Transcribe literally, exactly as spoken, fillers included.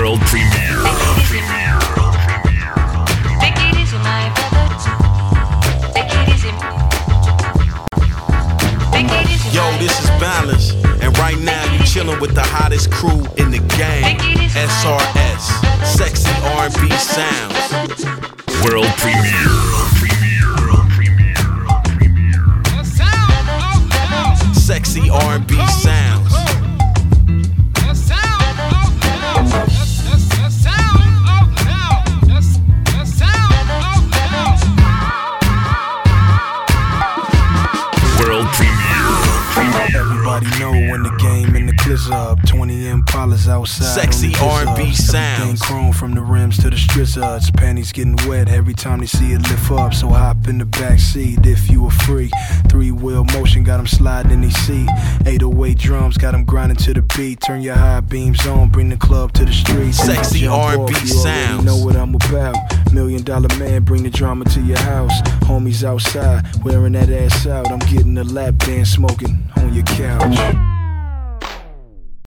World premiere. Take it easy, my brother. Take it easy. Take it easy. Yo, this is Balance, and right now you chillin' with the hottest crew in the game. S R S, Sexy R and B Sounds. World premiere. Sexy R and B Sounds. World premiere. Everybody know when the game in the clips up. twenty Impalas outside. Sexy R and B Sounds. Chrome from the rims to the strizzards. Panties getting wet every time they see it lift up. So hop in the back seat if you were free. Three wheel motion got them sliding in their seat. eight oh eight drums got them grinding to the beat. Turn your high beams on, bring the club to the streets. Sexy R and B Sounds. You know what I'm about. Million dollar man, bring the drama to your house. Homies outside, wearing that ass out. I'm getting a lap dance, smoking on your couch.